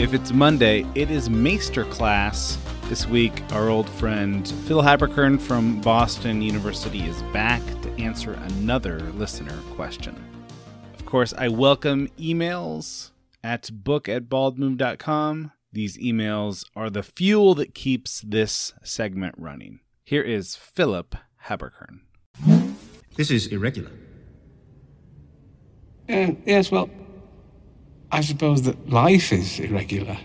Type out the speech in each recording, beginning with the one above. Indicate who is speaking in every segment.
Speaker 1: If it's Monday, it is Maester Class. This week, our old friend Phil Haberkern from Boston University is back to answer another listener question. Of course, I welcome emails at book@baldmove.com. These emails are the fuel that keeps this segment running. Here is Philip Haberkern.
Speaker 2: This is irregular.
Speaker 3: Yes, well, I suppose that life is irregular.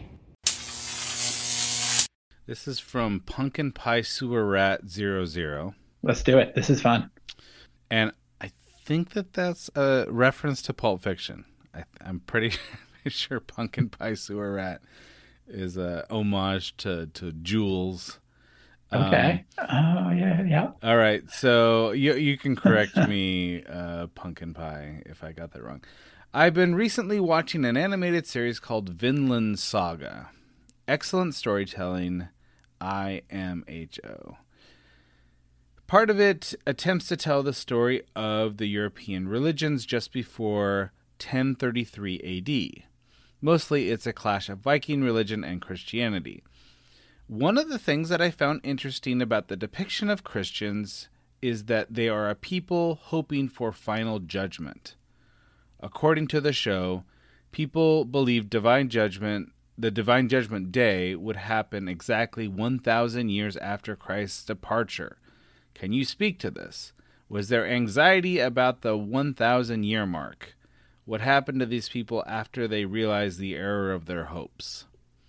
Speaker 1: This is from Pumpkin Pie Sewer Rat 00.
Speaker 4: Let's do it. This is fun.
Speaker 1: And I think that that's a reference to Pulp Fiction. I'm pretty sure Pumpkin Pie Sewer Rat is a homage to Jules.
Speaker 4: Okay. Yeah.
Speaker 1: All right. So you can correct me, Pumpkin Pie, if I got that wrong. I've been recently watching an animated series called Vinland Saga. Excellent storytelling, IMHO. Part of it attempts to tell the story of the European religions just before 1033 AD. Mostly it's a clash of Viking religion and Christianity. One of the things that I found interesting about the depiction of Christians is that they are a people hoping for final judgment. According to the show, people believe the Divine Judgment Day would happen exactly 1,000 years after Christ's departure. Can you speak to this? Was there anxiety about the 1,000-year mark? What happened to these people after they realized the error of their hopes?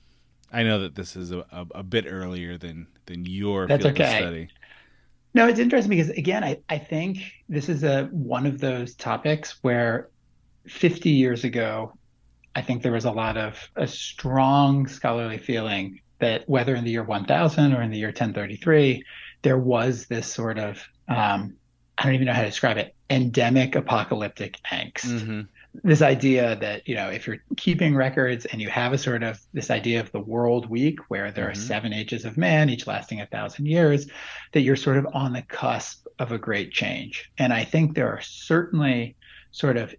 Speaker 1: I know that this is a bit earlier than your
Speaker 4: That's
Speaker 1: field
Speaker 4: okay.
Speaker 1: of study.
Speaker 4: No, it's interesting because, again, I think this is one of those topics where 50 years ago, I think there was a strong scholarly feeling that whether in the year 1000 or in the year 1033, there was this sort of, I don't even know how to describe it, endemic apocalyptic angst.
Speaker 1: Mm-hmm.
Speaker 4: This idea that, if you're keeping records and you have a sort of this idea of the world week where there are 7 ages of man, each lasting 1,000 years, that you're sort of on the cusp of a great change. And I think there are certainly sort of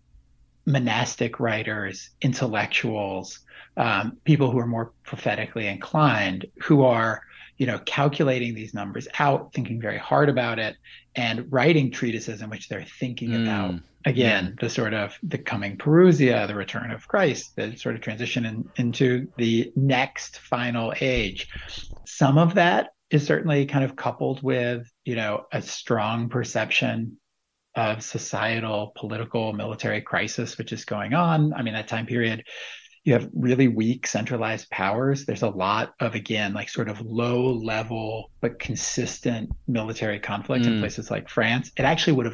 Speaker 4: monastic writers, intellectuals, people who are more prophetically inclined, who are, calculating these numbers out, thinking very hard about it, and writing treatises in which they're thinking about, again, the sort of the coming Parousia, the return of Christ, the sort of transition into the next final age. Some of that is certainly kind of coupled with, a strong perception of societal, political, military crisis, which is going on. I mean, that time period, you have really weak centralized powers. There's a lot of, again, like sort of low level, but consistent military conflict in places like France. It actually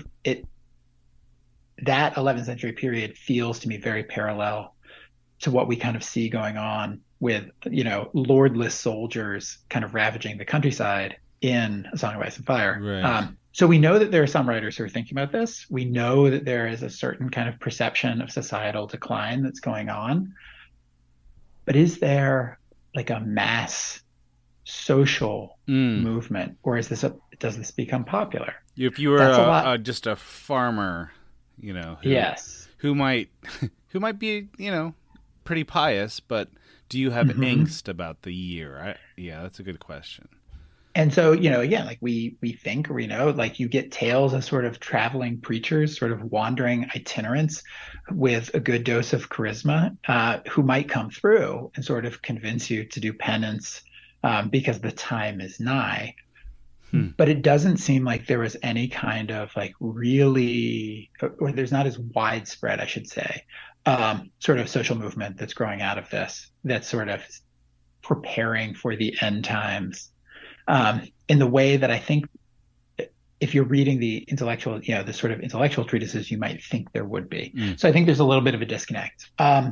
Speaker 4: that 11th century period feels to me very parallel to what we kind of see going on with, lordless soldiers kind of ravaging the countryside in A Song of Ice and Fire.
Speaker 1: Right.
Speaker 4: So we know that there are some writers who are thinking about this. We know that there is a certain kind of perception of societal decline that's going on. But is there like a mass social movement, or does this become popular?
Speaker 1: If you were just a farmer, who might be, pretty pious, but do you have angst about the year? That's a good question.
Speaker 4: And so, again, like we think, or we know, like you get tales of sort of traveling preachers, sort of wandering itinerants with a good dose of charisma, who might come through and sort of convince you to do penance because the time is nigh. But it doesn't seem like there was any kind of like really, or there's not as widespread, I should say, sort of social movement that's growing out of this, that's sort of preparing for the end times. In the way that I think if you're reading the intellectual, the sort of intellectual treatises, you might think there would be. So I think there's a little bit of a disconnect.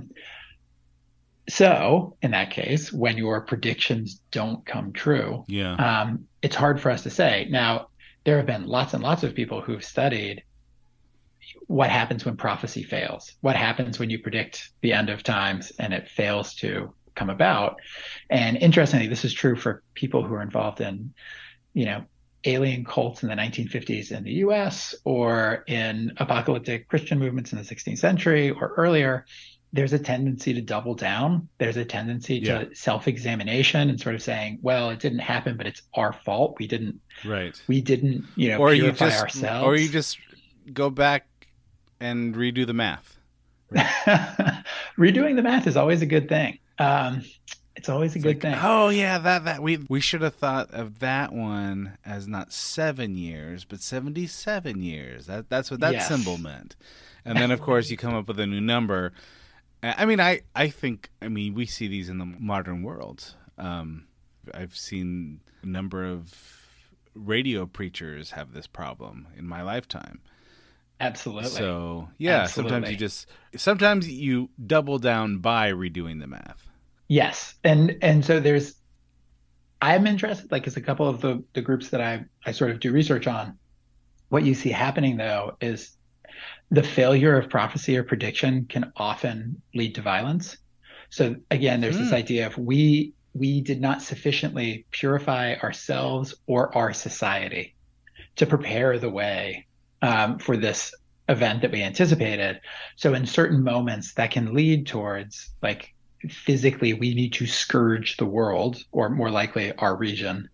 Speaker 4: So in that case, when your predictions don't come true, it's hard for us to say. Now, there have been lots and lots of people who've studied what happens when prophecy fails, what happens when you predict the end of times and it fails to come about. And interestingly, this is true for people who are involved in, alien cults in the 1950s in the US or in apocalyptic Christian movements in the 16th century or earlier. there's a tendency to double down. There's a tendency to self-examination and sort of saying, well, it didn't happen, but it's our fault. We didn't, purify ourselves.
Speaker 1: Or you just go back and redo the math.
Speaker 4: Right? Redoing the math is always a good thing. It's always a good thing.
Speaker 1: Oh yeah, that we should have thought of that one as not 7 years, but 77 years. That's what that symbol meant. And then of course you come up with a new number. I mean, I think we see these in the modern world. I've seen a number of radio preachers have this problem in my lifetime.
Speaker 4: Absolutely.
Speaker 1: So yeah,
Speaker 4: Absolutely.
Speaker 1: sometimes you double down by redoing the math.
Speaker 4: Yes. And so I'm interested, like, as a couple of the groups that I sort of do research on, what you see happening though is the failure of prophecy or prediction can often lead to violence. So again, there's this idea of we did not sufficiently purify ourselves or our society to prepare the way for this event that we anticipated. So in certain moments that can lead towards, like, physically we need to scourge the world, or more likely our region,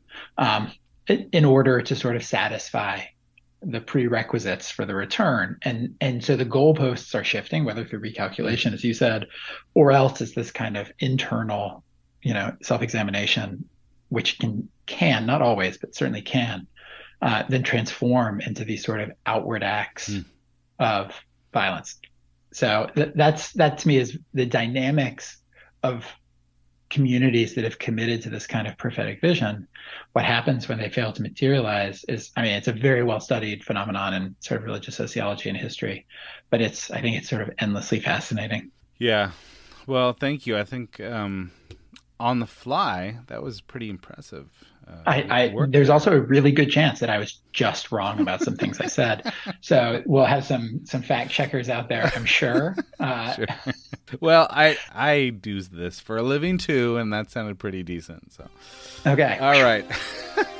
Speaker 4: in order to sort of satisfy the prerequisites for the return. And so the goalposts are shifting, whether through recalculation, as you said, or else it's this kind of internal, self-examination, which can not always, but certainly can, then transform into these sort of outward acts of violence. So that to me is the dynamics of communities that have committed to this kind of prophetic vision. What happens when they fail to materialize is, it's a very well studied phenomenon in sort of religious sociology and history, but I think it's sort of endlessly fascinating.
Speaker 1: Yeah. Well, thank you. I think on the fly, that was pretty impressive.
Speaker 4: There's also a really good chance that I was just wrong about some things I said. So we'll have some fact checkers out there, I'm sure.
Speaker 1: Sure. Well, I do this for a living too, and that sounded pretty decent. So,
Speaker 4: okay.
Speaker 1: All right.